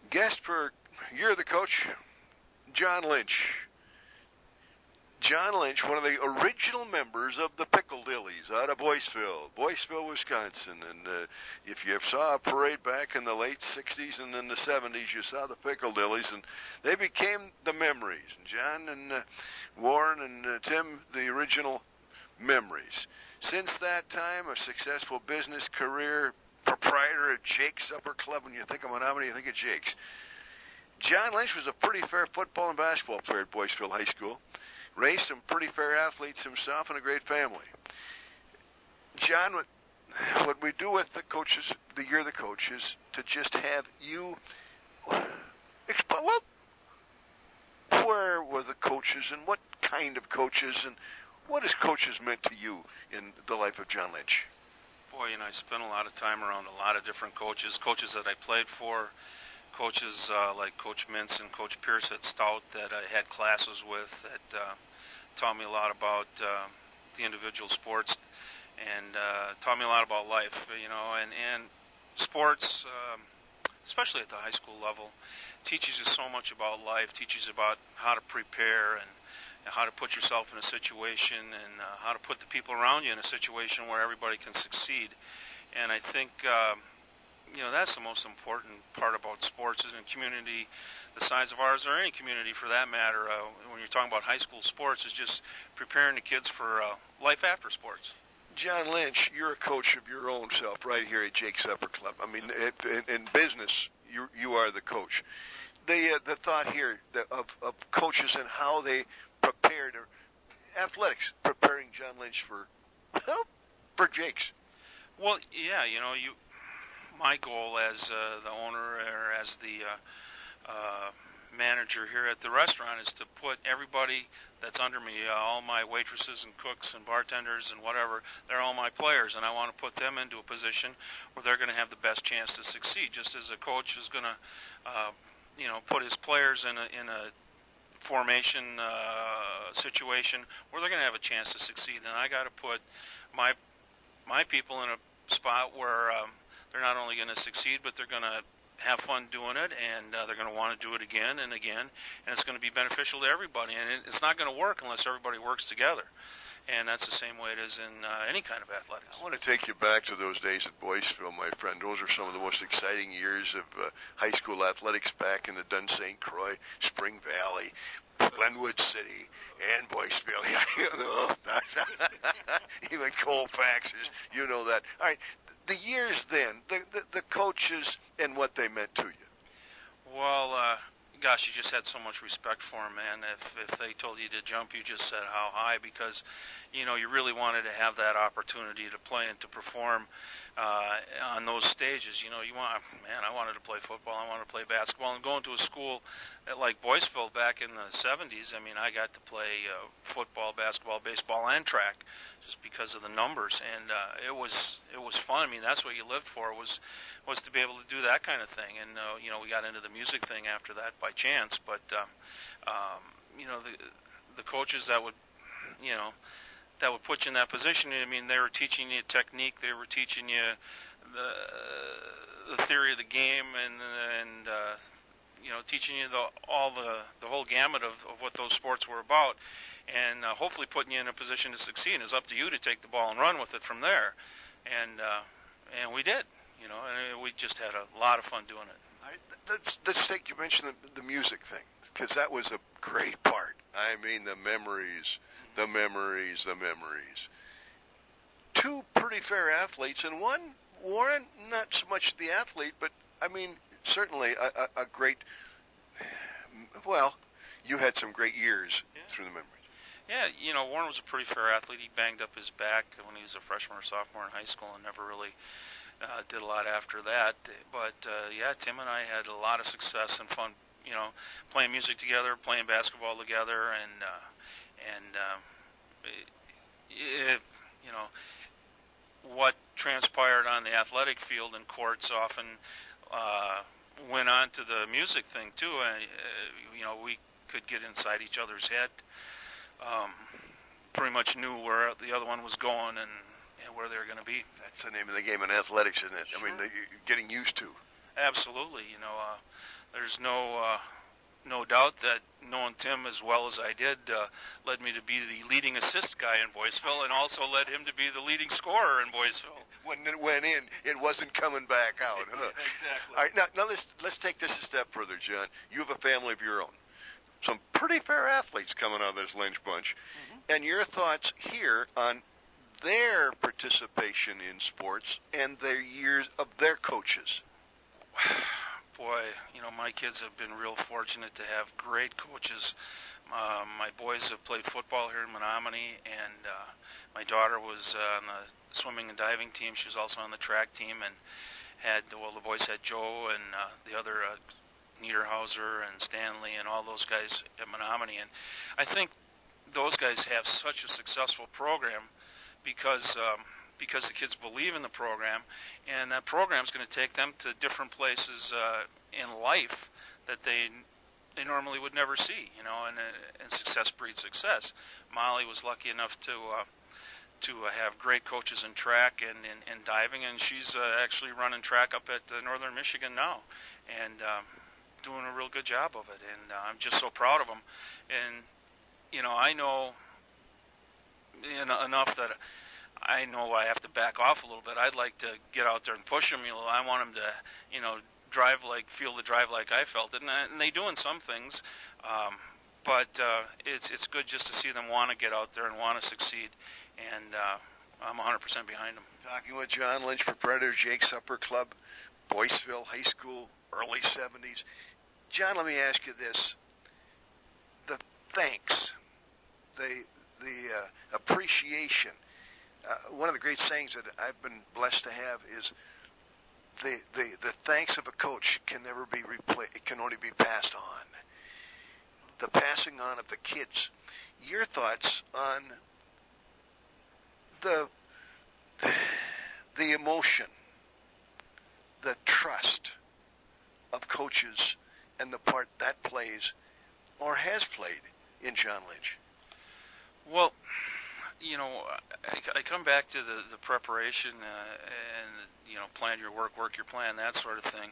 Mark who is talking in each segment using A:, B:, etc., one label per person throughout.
A: Guest for You're the Coach, John Lynch. John Lynch, one of the original members of the Pickledillies out of Boyceville, Wisconsin. And if you saw a parade back in the late 60s and in the 70s, you saw the Pickledillies, and they became the memories. And John and Warren and Tim, the original memories. Since that time, a successful business career, proprietor of Jake's Supper Club. When you think of Menominee, you think of Jake's. John Lynch was a pretty fair football and basketball player at Boyceville High School. Raised some pretty fair athletes himself and a great family. John, what we do with the coaches, the Year the Coach, is to just have you explain, well, where were the coaches and what kind of coaches and what has coaches meant to you in the life of John Lynch?
B: Boy, I spent a lot of time around a lot of different coaches that I played for, coaches like Coach Mintz and Coach Pierce at Stout that I had classes with that taught me a lot about the individual sports and taught me a lot about life, and sports, especially at the high school level, teaches you so much about life, teaches you about how to prepare and how to put yourself in a situation and how to put the people around you in a situation where everybody can succeed. And I think that's the most important part about sports is in a community the size of ours, or any community for that matter, when you're talking about high school sports, is just preparing the kids for life after sports.
A: John Lynch, you're a coach of your own self right here at Jake's Supper Club. I mean, in business, you are the coach. The thought here of coaches and how they prepared athletics, preparing John Lynch for Jake's.
B: Well, yeah, my goal as the owner or as the manager here at the restaurant is to put everybody that's under me, all my waitresses and cooks and bartenders and whatever, they're all my players, and I want to put them into a position where they're going to have the best chance to succeed, just as a coach is going to put his players in a formation situation where they're going to have a chance to succeed. And I got to put my people in a spot where they're not only going to succeed, but they're going to have fun doing it, and they're going to want to do it again and again, and it's going to be beneficial to everybody. And it's not going to work unless everybody works together. And that's the same way it is in any kind of athletics.
A: I want to take you back to those days at Boyceville, my friend. Those are some of the most exciting years of high school athletics back in the Dun St. Croix, Spring Valley, Glenwood City, and Boyceville. Even Colfax, you know that. All right, the years then, the coaches and what they meant to you.
B: Well, gosh, you just had so much respect for them, man. If they told you to jump, you just said how high, because you really wanted to have that opportunity to play and to perform on those stages. I wanted to play football, I wanted to play basketball, and going to a school like Boyceville back in the 70s, I got to play football, basketball, baseball, and track just because of the numbers, and it was fun. That's what you lived for, was to be able to do that kind of thing. And we got into the music thing after that by chance, but the coaches that would put you in that position, they were teaching you technique, they were teaching you the theory of the game, and teaching you the whole gamut of what those sports were about, and hopefully putting you in a position to succeed. And it's up to you to take the ball and run with it from there. And we did, and we just had a lot of fun doing it.
A: Let's take, you mentioned the music thing, because that was a great part. The memories. Two pretty fair athletes, and one, Warren, not so much the athlete, but certainly a great, you had some great years through the memories.
B: Yeah, Warren was a pretty fair athlete. He banged up his back when he was a freshman or sophomore in high school and never really did a lot after that. But, Tim and I had a lot of success and fun, playing music together, playing basketball together, and what transpired on the athletic field and courts often went on to the music thing, too. We could get inside each other's head. Pretty much knew where the other one was going and where they were going to be.
A: That's the name of the game in athletics, isn't it?
B: Sure.
A: You're getting used to.
B: Absolutely. there's no doubt that knowing Tim as well as I did led me to be the leading assist guy in Boyceville, and also led him to be the leading scorer in Boyceville.
A: When it went in, it wasn't coming back out. Huh?
B: Exactly.
A: All right, now let's take this a step further, John. You have a family of your own. Some pretty fair athletes coming out of this Lynch bunch. Mm-hmm. And your thoughts here on their participation in sports and their years of their coaches.
B: Boy, my kids have been real fortunate to have great coaches. My boys have played football here in Menominee, and my daughter was on the swimming and diving team. She was also on the track team, and the boys had Joe and the other Niederhauser and Stanley and all those guys at Menominee. And I think those guys have such a successful program because the kids believe in the program, and that program is going to take them to different places in life that they normally would never see, and success breeds success. Molly was lucky enough to have great coaches in track and in diving, and she's actually running track up at Northern Michigan now, and doing a real good job of it, and I'm just so proud of them. And I know enough that I know I have to back off a little bit. I'd like to get out there and push them. I want them to, feel the drive like I felt it, and they do in some things. But it's good just to see them want to get out there and want to succeed, and I'm 100% behind them.
A: Talking with John Lynch, proprietor of Jake's Upper Club, Boyceville High School, early 70s. John, let me ask you this: the thanks, the appreciation. One of the great sayings that I've been blessed to have is the thanks of a coach can never be replaced. It can only be passed on. The passing on of the kids. Your thoughts on the emotion, the trust of coaches, and the part that plays or has played in John Lynch?
B: Well, I come back to the preparation and, plan your work your plan, that sort of thing.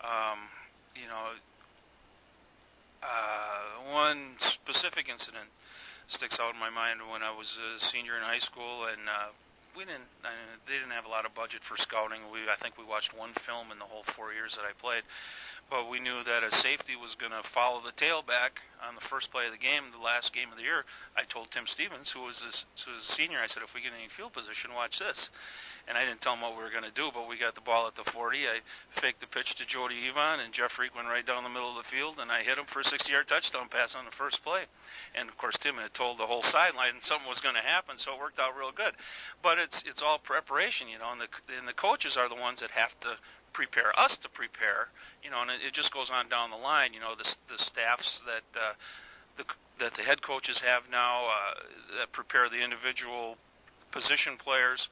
B: One specific incident sticks out in my mind when I was a senior in high school, and they didn't have a lot of budget for scouting. I think we watched one film in the whole 4 years that I played. But we knew that a safety was going to follow the tailback on the first play of the game, the last game of the year. I told Tim Stevens, who was a senior, I said, if we get any field position, watch this. And I didn't tell him what we were going to do, but we got the ball at the 40. I faked the pitch to Jody Yvonne, and Jeff Reek went right down the middle of the field, and I hit him for a 60-yard touchdown pass on the first play. And, of course, Tim had told the whole sideline something was going to happen, so it worked out real good. But it's all preparation, and the coaches are the ones that have to prepare us to prepare, and it just goes on down the line. The staffs that the head coaches have now that prepare the individual position players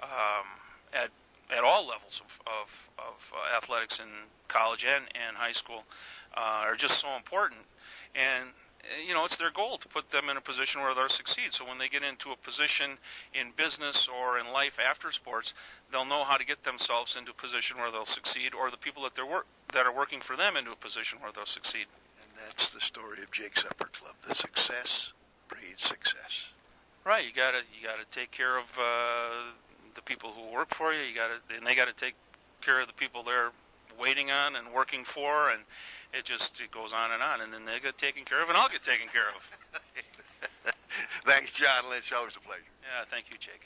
B: at all levels of athletics in college and high school are just so important. And it's their goal to put them in a position where they'll succeed. So when they get into a position in business or in life after sports, they'll know how to get themselves into a position where they'll succeed, or the people that are working for them into a position where they'll succeed.
A: And that's the story of Jake's Upper Club. The success breeds success.
B: Right. You gotta take care of the people who work for you. And they gotta take care of the people they're waiting on and working for, and it goes on, and then they get taken care of, and I'll get taken care of.
A: Thanks, John Lynch. Always a pleasure.
B: Yeah, thank you, Jake.